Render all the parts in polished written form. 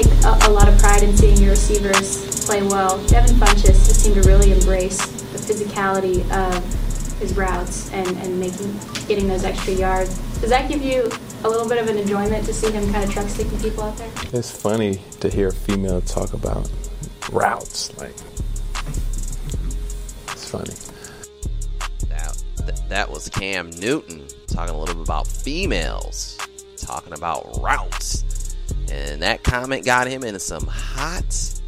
take a lot of pride in seeing your receivers play well. Devin Funchess just seemed to really embrace the physicality of his routes and getting those extra yards. Does that give you a little bit of an enjoyment to see him kind of truck sticking people out there? It's funny to hear a female talk about routes. Like, it's funny. That was Cam Newton talking a little bit about females, talking about routes. And that comment got him into some hot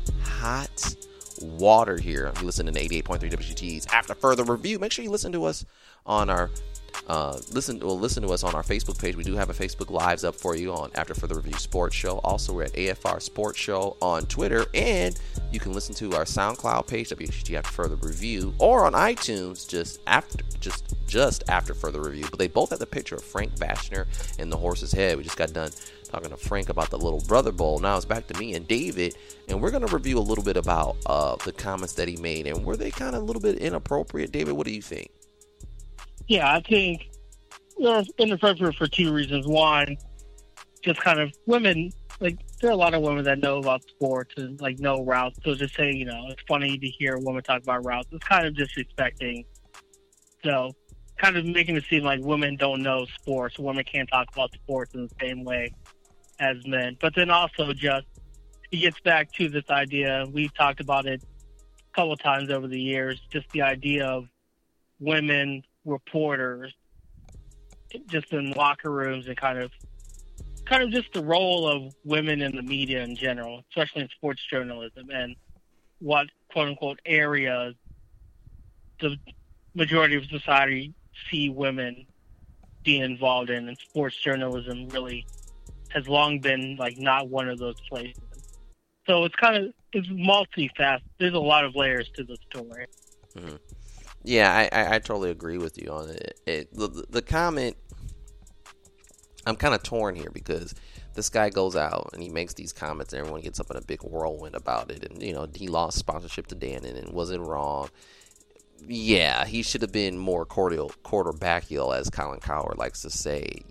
water here. You listen to 88.3 WGT's After Further Review. Make sure you listen to us on our listen to us on our Facebook page. We do have a Facebook Lives up for you on After Further Review Sports Show. Also, we're at AFR Sports Show on Twitter, and you can listen to our SoundCloud page, WGT After Further Review, or on iTunes just after Further Review. But they both have the picture of Frank Bachner and the horse's head. We just got done talking to Frank about the Little Brother Bowl. Now it's back to me and David, and we're going to review a little bit about the comments that he made, and were they kind of a little bit inappropriate? David, what do you think? Yeah, I think they're inappropriate for two reasons. One, just kind of women, like, there are a lot of women that know about sports and, like, know routes. So just saying, it's funny to hear a woman talk about routes. It's kind of disrespecting. So kind of making it seem like women don't know sports. Women can't talk about sports in the same way as men. But then also just, it gets back to this idea, we've talked about it a couple of times over the years, just the idea of women reporters just in locker rooms and kind of just the role of women in the media in general, especially in sports journalism, and what quote-unquote areas the majority of society see women being involved in, and sports journalism really has long been like not one of those places. So it's multifaceted. There's a lot of layers to the story. Mm-hmm. Yeah, I totally agree with you on it. The comment, I'm kind of torn here because this guy goes out and he makes these comments and everyone gets up in a big whirlwind about it. And, he lost sponsorship to Dannon and was it wrong? Yeah, he should have been more quarterbackial, as Colin Cowherd likes to say.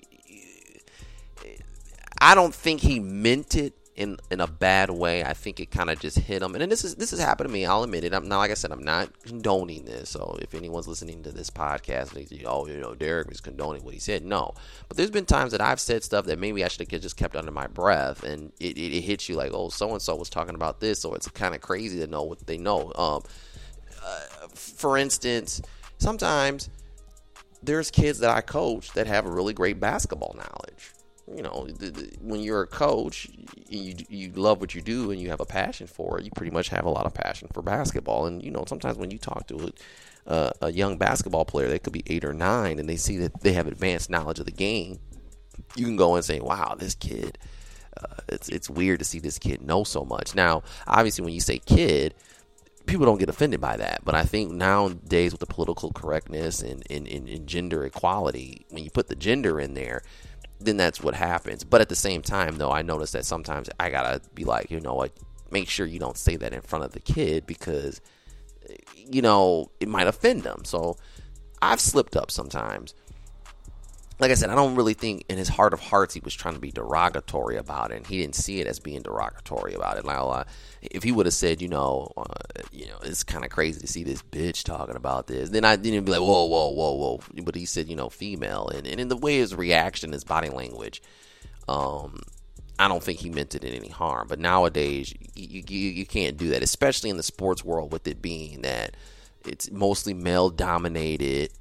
I don't think he meant it in a bad way. I think it kind of just hit him. And then this has happened to me. I'll admit it. Like I said, I'm not condoning this. So if anyone's listening to this podcast, they say, Derek was condoning what he said. No. But there's been times that I've said stuff that maybe I should have just kept under my breath. And it hits you like, oh, so-and-so was talking about this. So it's kind of crazy to know what they know. For instance, sometimes there's kids that I coach that have really great basketball knowledge. When you're a coach, you love what you do and you have a passion for it. You pretty much have a lot of passion for basketball. And, sometimes when you talk to a young basketball player, they could be 8 or 9, and they see that they have advanced knowledge of the game, you can go and say, wow, this kid, it's weird to see this kid know so much. Now, obviously, when you say kid, people don't get offended by that. But I think nowadays with the political correctness and gender equality, when you put the gender in there, then that's what happens. But at the same time, though, I notice that sometimes I gotta be like, make sure you don't say that in front of the kid because, it might offend them. So I've slipped up sometimes. Like I said, I don't really think in his heart of hearts he was trying to be derogatory about it, and he didn't see it as being derogatory about it. Like, if he would have said, it's kind of crazy to see this bitch talking about this, then I didn't be like, whoa. But he said, female, and in the way his reaction, his body language, I don't think he meant it in any harm. But nowadays, you can't do that, especially in the sports world, with it being that it's mostly male dominated.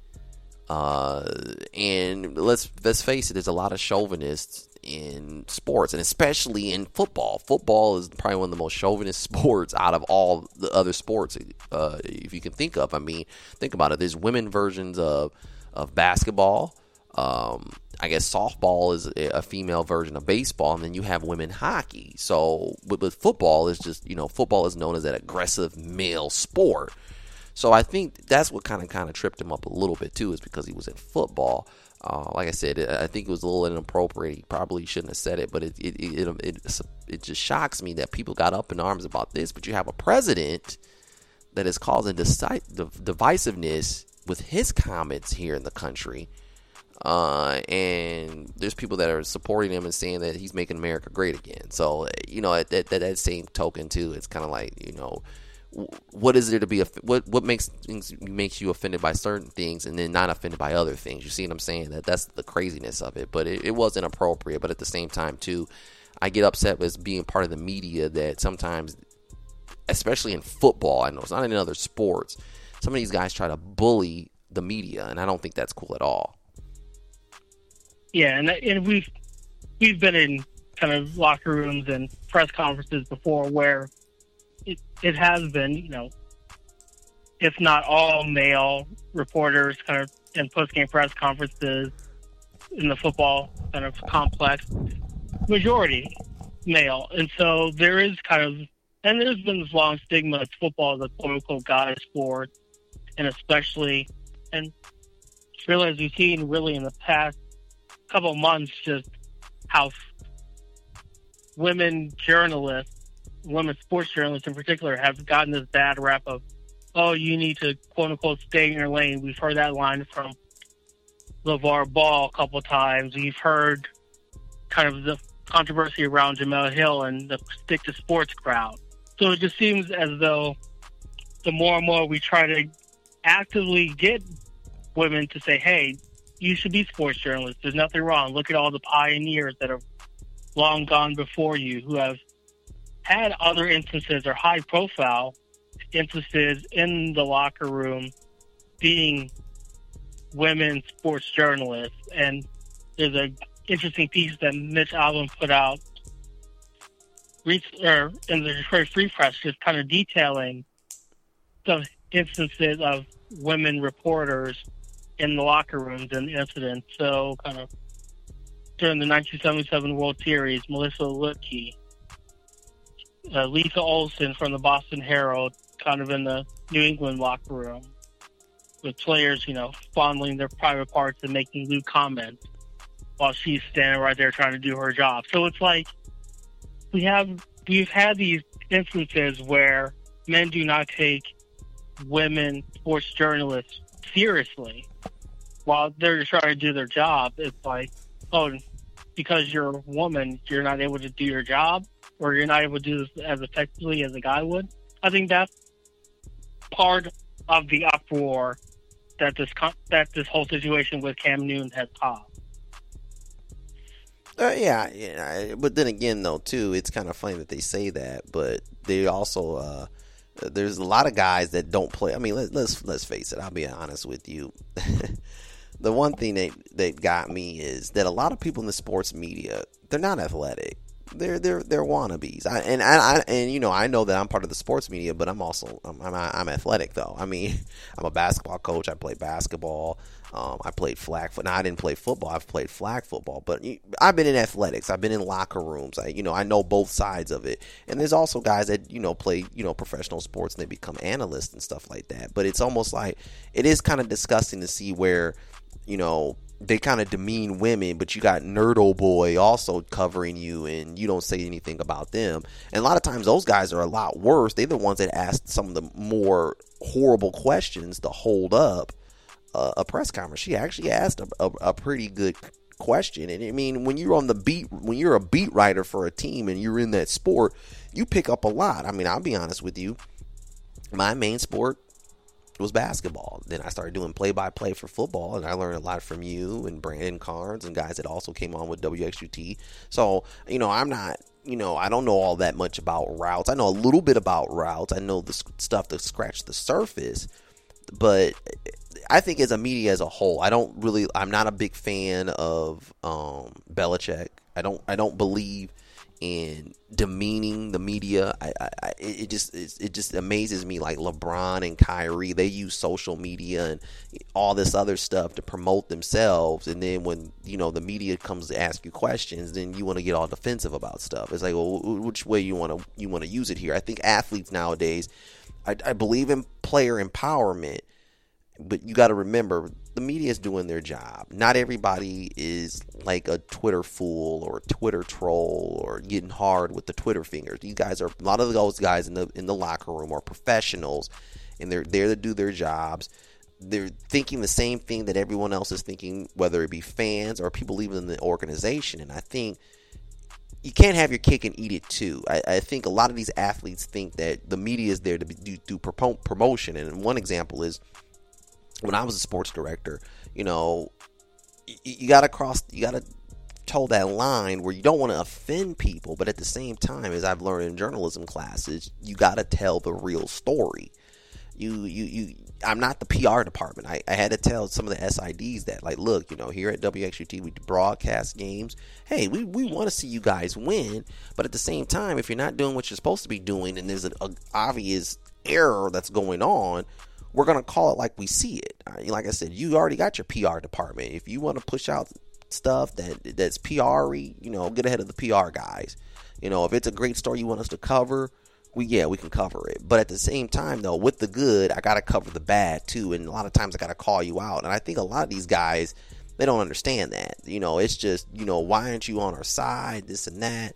And let's face it, there's a lot of chauvinists in sports, and especially in football. Football is probably one of the most chauvinist sports out of all the other sports, if you can think of. I mean, think about it. There's women versions of basketball. I guess softball is a female version of baseball, and then you have women hockey. So with football, it's just, football is known as that aggressive male sport. So I think that's what kind of tripped him up a little bit too, is because he was in football. Like I said, I think it was a little inappropriate. He probably shouldn't have said it, but it just shocks me that people got up in arms about this. But you have a president that is causing divisiveness with his comments here in the country. And there's people that are supporting him and saying that he's making America great again. So, at that same token too, it's kind of like, what is there to be, what makes you offended by certain things and then not offended by other things? You see what I'm saying? That's the craziness of it. But it wasn't appropriate. But at the same time too, I get upset with being part of the media that sometimes, especially in football, I know it's not in other sports, some of these guys try to bully the media, and I don't think that's cool at all. Yeah, and we've been in kind of locker rooms and press conferences before where it has been, if not all male reporters kind of in post-game press conferences in the football kind of complex, majority male. And so there is and there's been this long stigma that football is a quote-unquote guy sport, and especially, and really as we've seen really in the past couple of months, just how women sports journalists in particular, have gotten this bad rap of, oh, you need to quote-unquote stay in your lane. We've heard that line from LeVar Ball a couple times. We've heard kind of the controversy around Jemele Hill and the stick to sports crowd. So it just seems as though the more and more we try to actively get women to say, hey, you should be sports journalists. There's nothing wrong. Look at all the pioneers that have long gone before you who have had other instances or high-profile instances in the locker room being women sports journalists. And there's an interesting piece that Mitch Albom put out in the Detroit Free Press, just kind of detailing some instances of women reporters in the locker rooms and incidents. So kind of during the 1977 World Series, Melissa Lutke, Lisa Olson from the Boston Herald, kind of in the New England locker room, with players, fondling their private parts and making lewd comments while she's standing right there trying to do her job. So it's like we've had these instances where men do not take women sports journalists seriously while they're just trying to do their job. It's like, oh, because you're a woman, you're not able to do your job, or you're not able to do this as effectively as a guy would. I think that's part of the uproar that this whole situation with Cam Newton has caused. Yeah, but then again, though, too, it's kind of funny that they say that, but they also there's a lot of guys that don't play. I mean, let's face it. I'll be honest with you. The one thing that got me is that a lot of people in the sports media, they're not athletic. They're wannabes. I know that I'm part of the sports media, but I'm athletic though. I mean, I'm a basketball coach. I play basketball. I played flag football. Now I didn't play football. I've played flag football, but I've been in athletics. I've been in locker rooms. I know both sides of it. And there's also guys that play professional sports and they become analysts and stuff like that. But it's almost like it is kind of disgusting to see where they kind of demean women, but you got Nerdo Boy also covering you, and you don't say anything about them. And a lot of times those guys are a lot worse. They're the ones that ask some of the more horrible questions to hold up a press conference. She actually asked a pretty good question. And I mean, when you're on the beat, when you're a beat writer for a team and you're in that sport, you pick up a lot. I mean, I'll be honest with you. My main sport was basketball. Then I started doing play-by-play for football, and I learned a lot from you and Brandon Carnes and guys that also came on with WXUT. So, I'm not, I don't know all that much about routes. I know a little bit about routes. I know the stuff to scratch the surface, but I think as a media as a whole, I'm not a big fan of Belichick. I don't believe in demeaning the media. It just amazes me, like LeBron and Kyrie, they use social media and all this other stuff to promote themselves, and then when the media comes to ask you questions, then you want to get all defensive about stuff. It's like, well, which way you want to use it here? I think athletes nowadays, I believe in player empowerment, but you got to remember, the media is doing their job. Not everybody is like a Twitter fool or a Twitter troll or getting hard with the Twitter fingers. These guys are, a lot of those guys in the locker room are professionals, and they're there to do their jobs. they're thinking the same thing that everyone else is thinking, whether it be fans or people even in the organization. And I think you can't have your cake and eat it too. I think a lot of these athletes think that the media is there to do promotion. And one example is when I was a sports director, you got to toe that line where you don't want to offend people, but at the same time, as I've learned in journalism classes, you got to tell the real story. I'm not the PR department. I had to tell some of the SIDs that, like, look, here at WXUT, we broadcast games. Hey, we want to see you guys win, but at the same time, if you're not doing what you're supposed to be doing and there's an obvious error that's going on, we're going to call it like we see it. Like I said, you already got your PR department. If you want to push out stuff that's PR-y, get ahead of the PR guys. If it's a great story you want us to cover, we can cover it. But at the same time, though, with the good, I got to cover the bad too. And a lot of times I got to call you out. And I think a lot of these guys, they don't understand that. It's just, why aren't you on our side, this and that.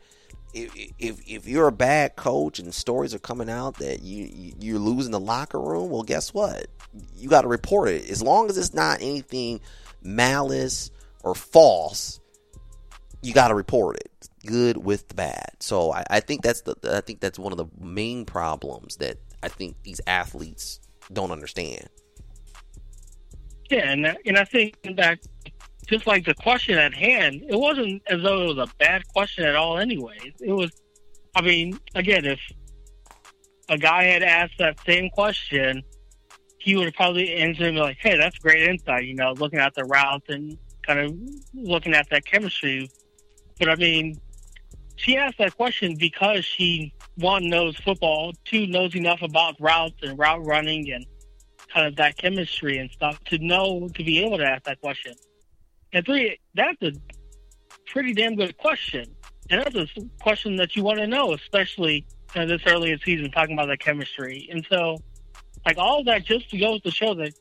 If you're a bad coach and stories are coming out that you're losing the locker room, well, guess what? You got to report it. As long as it's not anything malice or false, you got to report it. Good with the bad. So I think that's one of the main problems that I think these athletes don't understand. Yeah, and I think that just like the question at hand, it wasn't as though it was a bad question at all anyways. It was, again, if a guy had asked that same question, he would have probably answered and be like, hey, that's great insight, looking at the routes and kind of looking at that chemistry. But she asked that question because she, one, knows football, two, knows enough about routes and route running and kind of that chemistry and stuff to be able to ask that question. And three, that's a pretty damn good question. And that's a question that you want to know, especially this early in the season, talking about the chemistry. And so, all of that just goes to show that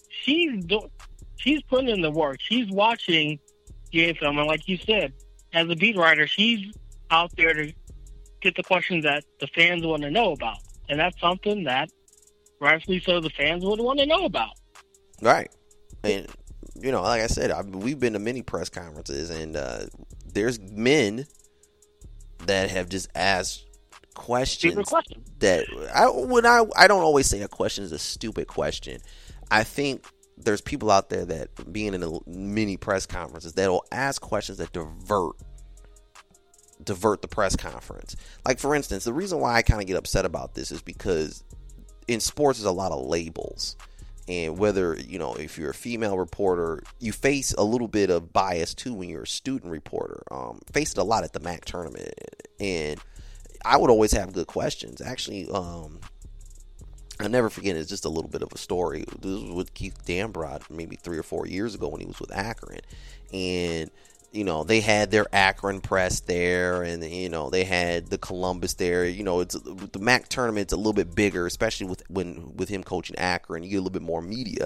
she's putting in the work. She's watching game film. And like you said, as a beat writer, she's out there to get the questions that the fans want to know about. And that's something that, rightfully so, the fans would want to know about. Right. And, like I said, we've been to many press conferences, and there's men that have just asked questions that I don't always say a question is a stupid question. I think there's people out there that, being in many press conferences, that will ask questions that divert the press conference. Like, for instance, the reason why I kind of get upset about this is because in sports there's a lot of labels, and whether if you're a female reporter, you face a little bit of bias too when you're a student reporter. Faced it a lot at the MAC tournament, and I would always have good questions. Actually, I'll never forget, it's just a little bit of a story. This was with Keith Dambrot maybe 3 or 4 years ago when he was with Akron, and they had their Akron press there, and they had the Columbus there. It's the MAC tournament's a little bit bigger, especially with him coaching Akron. You get a little bit more media,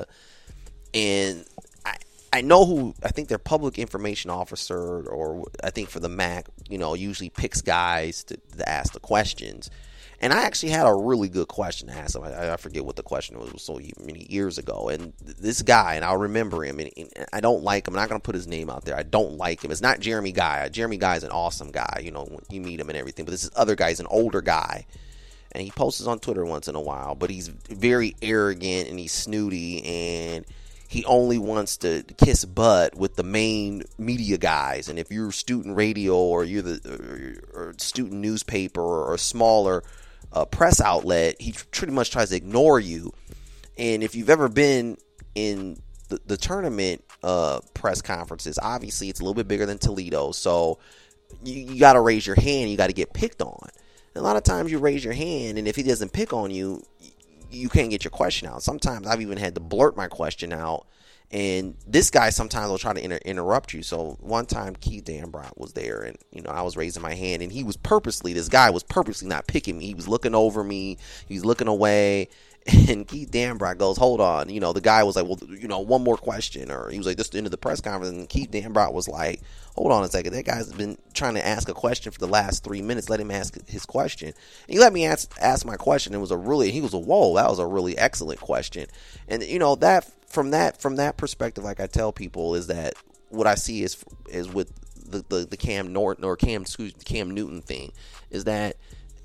and I know who. I think their public information officer, or I think for the MAC, usually picks guys to ask the questions. And I actually had a really good question to ask him. I forget what the question was so many years ago. And this guy, and I'll remember him, and I don't like him. I'm not going to put his name out there. I don't like him. It's not Jeremy Guy. Jeremy Guy is an awesome guy, when you meet him and everything. But this other guy is an older guy. And he posts on Twitter once in a while. But he's very arrogant, and he's snooty, and he only wants to kiss butt with the main media guys. And if you're student radio, or you're or student newspaper, or a smaller press outlet, he pretty much tries to ignore you. And if you've ever been in the tournament press conferences, obviously it's a little bit bigger than Toledo, so you got to raise your hand, you got to get picked on. And a lot of times you raise your hand, and if he doesn't pick on you, you can't get your question out. Sometimes I've even had to blurt my question out, and this guy sometimes will try to interrupt you. So one time Keith Dambrot was there, and I was raising my hand, and this guy was purposely not picking me. He was looking over me, he was looking away, and Keith Dambrot goes, hold on. The guy was like, well, one more question, or he was like, this is the end of the press conference, and Keith Dambrot was like, hold on a second, that guy's been trying to ask a question for the last 3 minutes, let him ask his question. And he let me ask my question. He was whoa, that was a really excellent question. And that from that perspective, like I tell people, is that what I see is with the Cam Newton thing, is that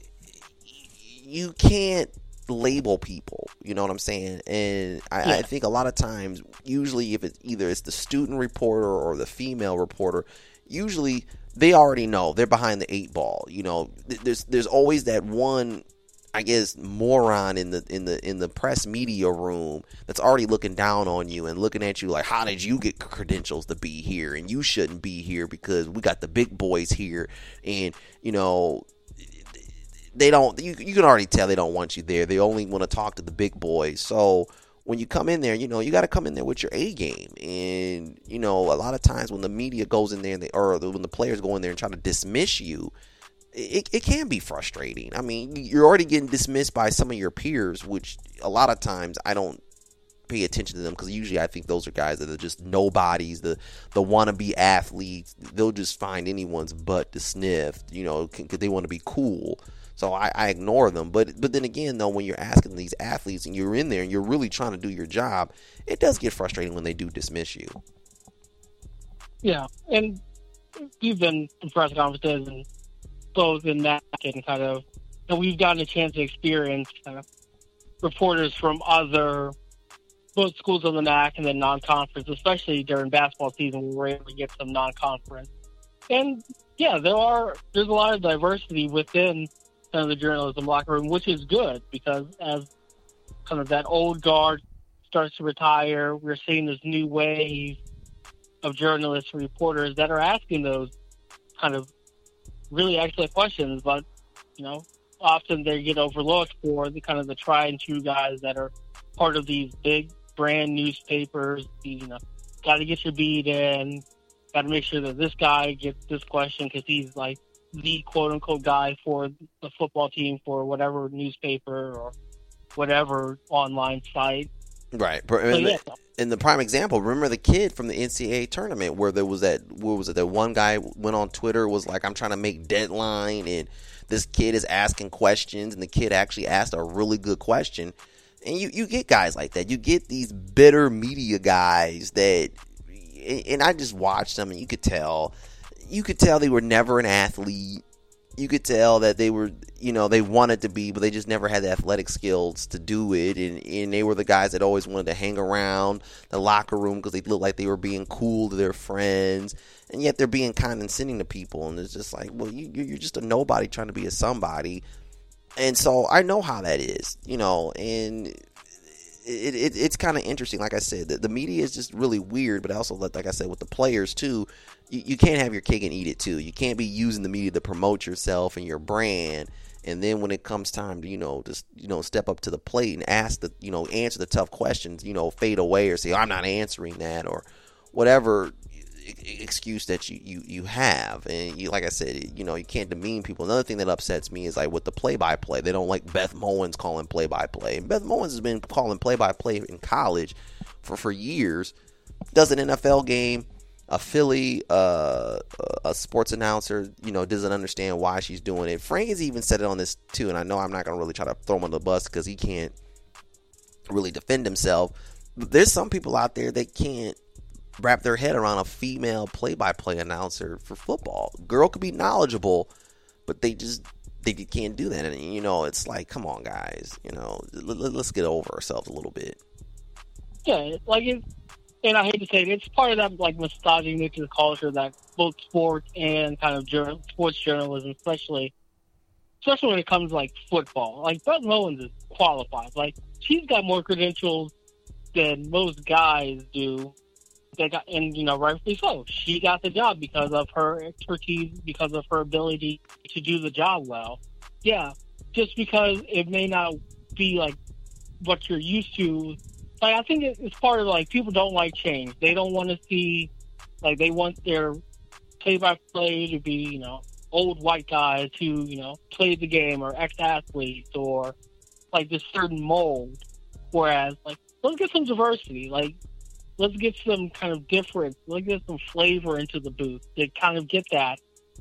you can't label people, you know what I'm saying? And I think a lot of times, usually if it's either the student reporter or the female reporter, usually they already know they're behind the 8 ball. You know, there's always that one, I guess, moron in the press media room that's already looking down on you and looking at you like, how did you get credentials to be here? And you shouldn't be here because we got the big boys here. And, you know, they don't, you can already tell they don't want you there. They only want to talk to the big boys. So when you come in there, you know, you got to come in there with your A game. And, you know, a lot of times when the media goes in there when the players go in there and try to dismiss you, it can be frustrating. I mean, you're already getting dismissed by some of your peers, which a lot of times I don't pay attention to them because usually I think those are guys that are just nobodies, the wannabe athletes. They'll just find anyone's butt to sniff, you know, because they want to be cool. So I ignore them. But then again, though, when you're asking these athletes and you're in there and you're really trying to do your job, it does get frustrating when they do dismiss you. Yeah, and you've been in press conferences and both in that and kind of, and we've gotten a chance to experience reporters from other, both schools of the NAC and then non-conference, especially during basketball season when we're able to get some non-conference. And yeah, there's a lot of diversity within kind of the journalism locker room, which is good because as kind of that old guard starts to retire, we're seeing this new wave of journalists and reporters that are asking those kind of really excellent questions, but, you know, often they get overlooked for the kind of the tried and true guys that are part of these big brand newspapers. You know, got to get your beat in, got to make sure that this guy gets this question because he's like the quote unquote guy for the football team for whatever newspaper or whatever online site. Right. And the prime example, remember the kid from the NCAA tournament where there was that one guy went on Twitter, was like, I'm trying to make deadline, and this kid is asking questions, and the kid actually asked a really good question. And you get guys like that. You get these bitter media guys that, and I just watched them, and you could tell they were never an athlete. You could tell that they were, you know, they wanted to be, but they just never had the athletic skills to do it. And they were the guys that always wanted to hang around the locker room because they looked like they were being cool to their friends. And yet they're being condescending to people. And it's just like, well, you're just a nobody trying to be a somebody. And so I know how that is, you know, and it's kind of interesting. Like I said, the media is just really weird, but also, like I said, with the players too, you can't have your cake and eat it too. You can't be using the media to promote yourself and your brand, and then when it comes time to, you know, just, you know, step up to the plate and answer the tough questions, you know, fade away or say, I'm not answering that, or whatever excuse that you have. And you, like I said, you know, you can't demean people. Another thing that upsets me is like with the play-by-play, they don't like Beth Mowins calling play-by-play. And Beth Mowins has been calling play-by-play in college for years. Does an NFL game, a Philly, a sports announcer, you know, doesn't understand why she's doing it. Frank has even said it on this too, and I know I'm not going to really try to throw him under the bus because he can't really defend himself. But there's some people out there that can't wrap their head around a female play-by-play announcer for football. Girl could be knowledgeable, but they can't do that. And, you know, it's like, come on, guys, you know, let's get over ourselves a little bit. Yeah, like it. And I hate to say it, it's part of that like misogynistic culture that both sports and kind of sports journalism, especially when it comes to like football. Like Beth Mowins is qualified. Like she's got more credentials than most guys do. And you know, rightfully so. She got the job because of her expertise, because of her ability to do the job well. Yeah, just because it may not be like what you're used to. Like, I think it's part of, like, people don't like change. They don't want to see, like, they want their play-by-play to be, you know, old white guys who, you know, played the game, or ex-athletes, or, like, this certain mold. Whereas, like, let's get some diversity. Like, let's get some kind of difference. Let's get some flavor into the booth to kind of get that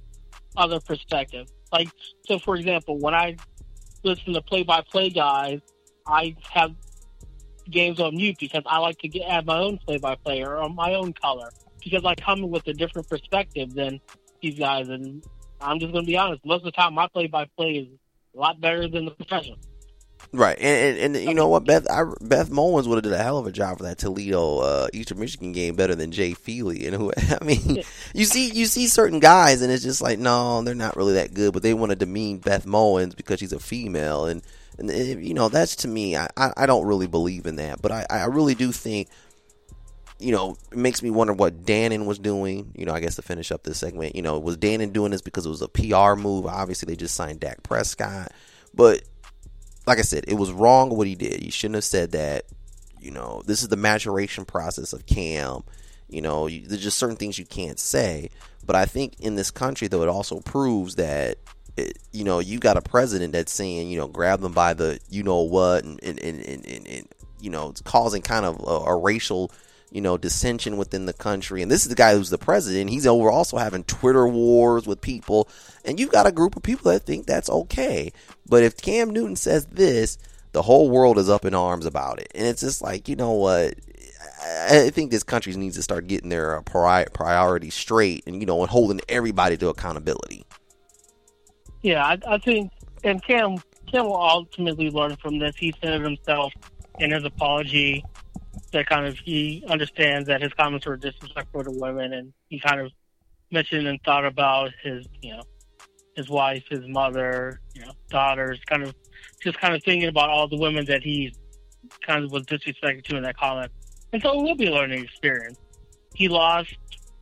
other perspective. Like, so, for example, when I listen to play-by-play guys, I have games on mute because I like to add my own play-by-play or my own color because I come with a different perspective than these guys. And I'm just going to be honest, most of the time my play-by-play is a lot better than the professional. Right, and you know what, Beth Mowins would have did a hell of a job for that Toledo Eastern Michigan game better than Jay Feely. And who, I mean, you see certain guys, and it's just like, no, they're not really that good, but they want to demean Beth Mowins because she's a female, and you know, that's, to me, I don't really believe in that, but I really do think, you know, it makes me wonder what Dannon was doing. You know, I guess to finish up this segment, you know, was Dannon doing this because it was a PR move? Obviously, they just signed Dak Prescott, but like I said, it was wrong what he did. You shouldn't have said that. You know, this is the maturation process of Cam. You know, there's just certain things you can't say. But I think in this country, though, it also proves that, you know, you got a president that's saying, you know, grab them by the, you know what, and you know, it's causing kind of a racial, you know, dissension within the country. And this is the guy who's the president. He's over also having Twitter wars with people. And you've got a group of people that think that's okay. But if Cam Newton says this, the whole world is up in arms about it. And it's just like, you know what? I think this country needs to start getting their priorities straight and, you know, and holding everybody to accountability. Yeah, I think, and Cam will ultimately learn from this. He said it himself in his apology that kind of he understands that his comments were disrespectful to women, and he kind of mentioned and thought about his, you know, his wife, his mother, you know, daughters, kind of thinking about all the women that he kind of was disrespected to in that comment. And so it will be a learning experience. He lost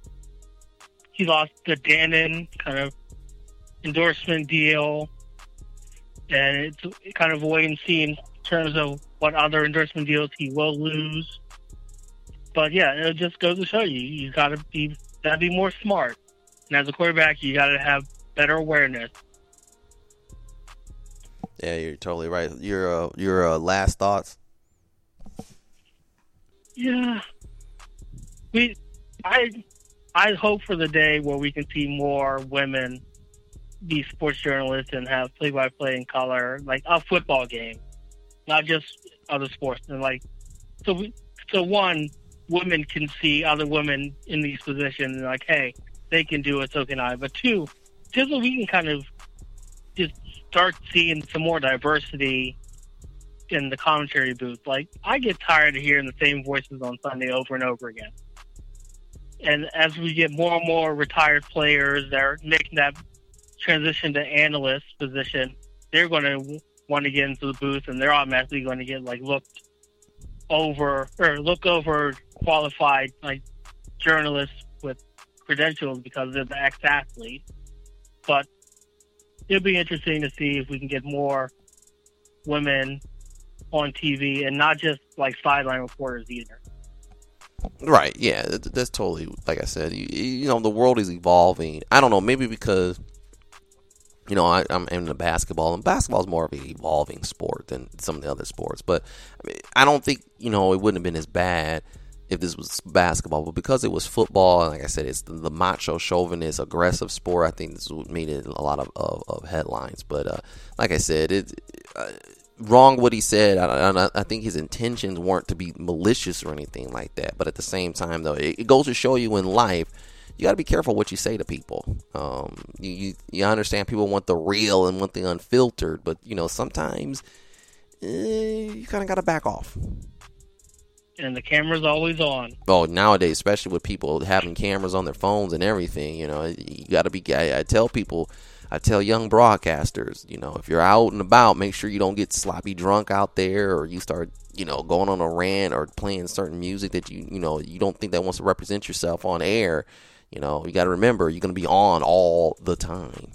the Dannon kind of endorsement deal, and it's kind of a wait and see in terms of what other endorsement deals he will lose. But yeah, it just goes to show you gotta be more smart. And as a quarterback, you gotta have better awareness. Yeah, you're totally right. Your last thoughts? Yeah, I hope for the day where we can see more women be sports journalists and have play-by-play in color, like a football game, not just other sports. And like, so one, women can see other women in these positions and like, hey, they can do it, so can I. But two, just so we can kind of just start seeing some more diversity in the commentary booth. Like, I get tired of hearing the same voices on Sunday over and over again. And as we get more and more retired players that are making that transition to analyst position, they're going to want to get into the booth, and they're automatically going to get like look over qualified like journalists with credentials because they're the ex-athlete. But it'll be interesting to see if we can get more women on TV and not just like sideline reporters either. Right, yeah, that's totally, like I said, you know, the world is evolving. I don't know, maybe because, you know, I'm into basketball, and basketball is more of an evolving sport than some of the other sports. But I mean, I don't think, you know, it wouldn't have been as bad if this was basketball. But because it was football, and like I said, it's the macho, chauvinist, aggressive sport, I think this made it a lot of headlines. But like I said, wrong what he said. I think his intentions weren't to be malicious or anything like that. But at the same time, though, it goes to show you in life, you got to be careful what you say to people. You understand people want the real and want the unfiltered, but you know, sometimes you kind of got to back off. And the camera's always on. Oh, nowadays, especially with people having cameras on their phones and everything, you know, you got to be. I tell young broadcasters, you know, if you're out and about, make sure you don't get sloppy drunk out there, or you start, you know, going on a rant or playing certain music that you know you don't think that wants to represent yourself on air. You know, you got to remember, you're going to be on all the time.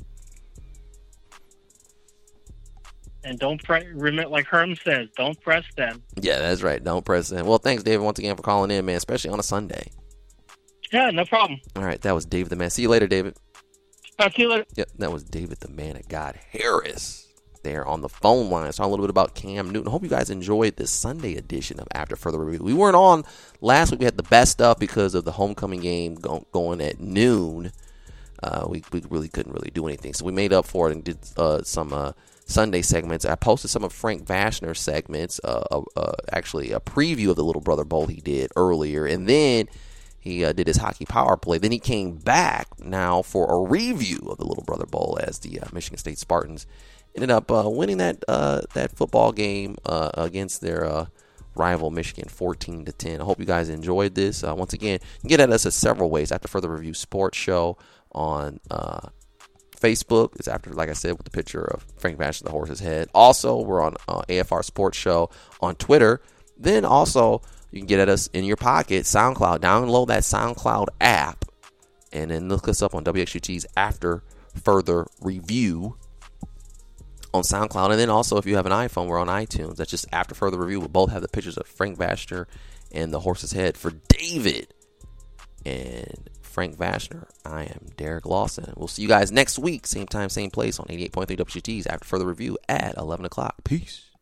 And don't remember, like Herm says, don't press them. Yeah, that's right. Don't press them. Well, thanks, David, once again for calling in, man, especially on a Sunday. Yeah, no problem. All right, that was David the Man. See you later, David. Talk to you later. Yep, that was David the Man of God Harris there on the phone line. Talking a little bit about Cam Newton. Hope you guys enjoyed this Sunday edition of After Further Review. We weren't on last week. We had the best stuff because of the homecoming game going at noon. We really couldn't really do anything, so we made up for it and did some Sunday segments. I posted some of Frank Vashner's segments, actually a preview of the Little Brother Bowl he did earlier, and then he did his hockey power play. Then he came back now for a review of the Little Brother Bowl as the Michigan State Spartans ended up winning that football game against their rival Michigan 14-10. I hope you guys enjoyed this. Once again, you can get at us in several ways. After Further Review Sports Show on Facebook. It's after, like I said, with the picture of Frank Vashner, the horse's head. Also, we're on AFR Sports Show on Twitter. Then also, you can get at us in your pocket, SoundCloud. Download that SoundCloud app and then look us up on WXUT's After Further Review on SoundCloud. And then also, if you have an iPhone, we're on iTunes. That's just After Further Review. We both have the pictures of Frank Vashner and the horse's head. For David and Frank Vashner, I am Derek Lawson. We'll see you guys next week. Same time, same place on 88.3 WXUT's After Further Review at 11 o'clock. Peace.